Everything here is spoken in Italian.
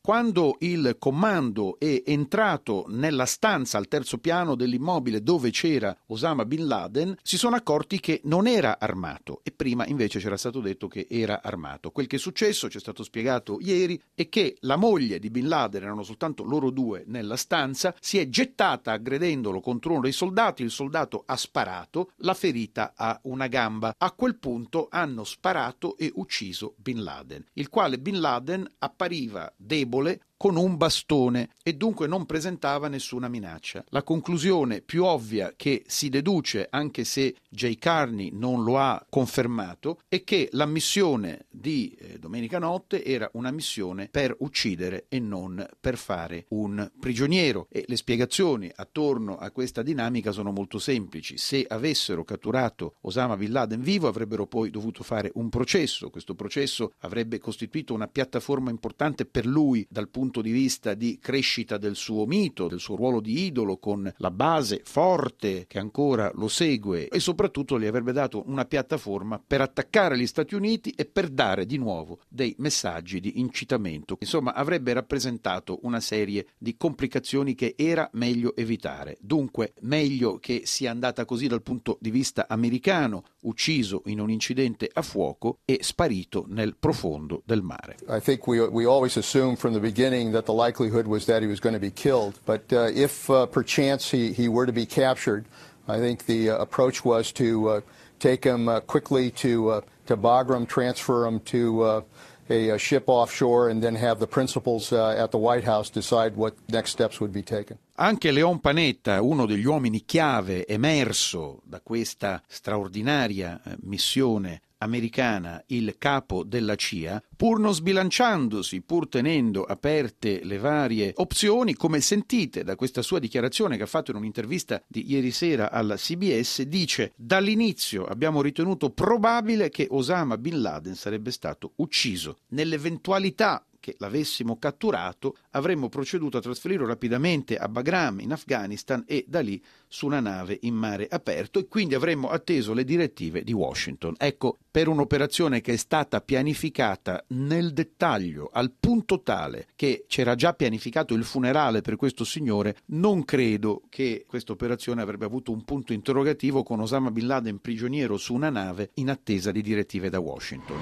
Quando il comando è entrato nella stanza al terzo piano dell'immobile dove c'era Osama Bin Laden, si sono accorti che non era armato e prima invece c'era stato detto che era armato. Quel che è successo, ci è stato spiegato ieri, è che la moglie di Bin Laden, erano soltanto loro due nella stanza, si è gettata aggredendolo contro uno dei soldati, il soldato ha sparato, la ferita ha una gamba. A quel punto hanno sparato e ucciso Bin Laden, il quale Bin Laden appariva debole con un bastone e dunque non presentava nessuna minaccia. La conclusione più ovvia che si deduce, anche se Jay Carney non lo ha confermato, è che la missione di domenica notte era una missione per uccidere e non per fare un prigioniero, e le spiegazioni attorno a questa dinamica sono molto semplici. Se avessero catturato Osama Bin Laden vivo avrebbero poi dovuto fare un processo. Questo processo avrebbe costituito una piattaforma importante per lui dal punto di vista di crescita del suo mito, del suo ruolo di idolo, con la base forte che ancora lo segue, e soprattutto gli avrebbe dato una piattaforma per attaccare gli Stati Uniti e per dare di nuovo dei messaggi di incitamento. Insomma, avrebbe rappresentato una serie di complicazioni che era meglio evitare. Dunque, meglio che sia andata così dal punto di vista americano, ucciso in un incidente a fuoco e sparito nel profondo del mare. I think we always assumed from the beginning that the likelihood was that he was going to be killed. But if perchance he were to be captured, I think the approach was to take him quickly to Bagram, transfer him to a ship offshore, and then have the principals at the White House decide what next steps would be taken. Anche Leon Panetta, uno degli uomini chiave emerso da questa straordinaria missione americana, il capo della CIA, pur non sbilanciandosi, pur tenendo aperte le varie opzioni, come sentite da questa sua dichiarazione che ha fatto in un'intervista di ieri sera alla CBS, dice: dall'inizio abbiamo ritenuto probabile che Osama Bin Laden sarebbe stato ucciso. Nell'eventualità che l'avessimo catturato, avremmo proceduto a trasferirlo rapidamente a Bagram in Afghanistan e da lì su una nave in mare aperto, e quindi avremmo atteso le direttive di Washington. Ecco, per un'operazione che è stata pianificata nel dettaglio, al punto tale che c'era già pianificato il funerale per questo signore, non credo che questa operazione avrebbe avuto un punto interrogativo con Osama Bin Laden prigioniero su una nave in attesa di direttive da Washington.